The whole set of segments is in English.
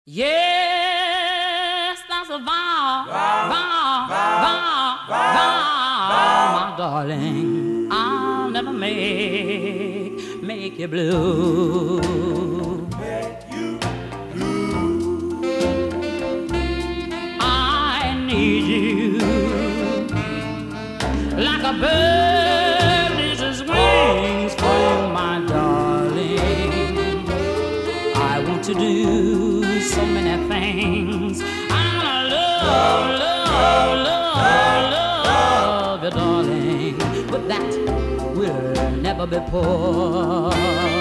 Yes, that's a vow, vow, my darling. I'll never make you blue. I need you like a bird needs his wings for you, my darling. I want to do so many things. I wanna love you, darling, but that will never be poor.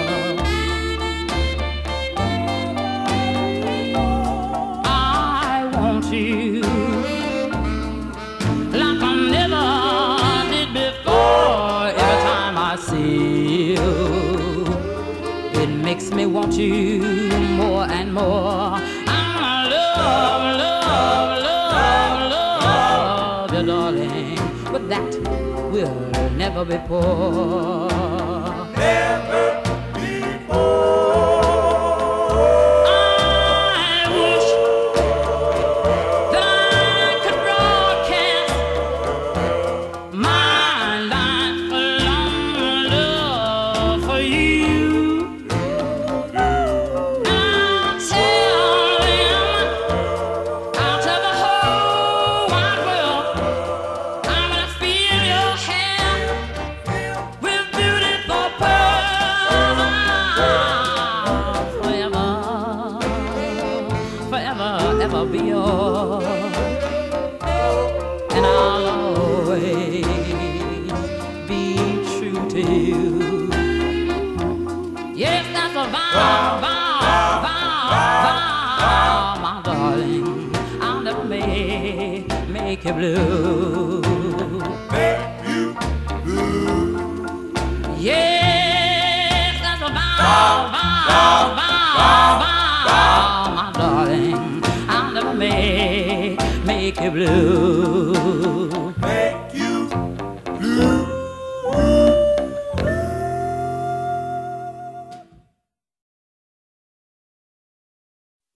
I want you like I never did before. Every time I see you, it makes me want you more and more. I wanna love you, darling, but that will never be poor. Never before. I wish that I could broadcast my lifelong love for you. I'll tell the whole wide world I'm gonna fill your hair with beautiful pearls. Forever, forever, ever be yours, and I'll always be true to you. Yes, that's a vow, my darling. I'll never make you blue. Make you blue. Yes, that's a vow, my darling. I'll never make you blue.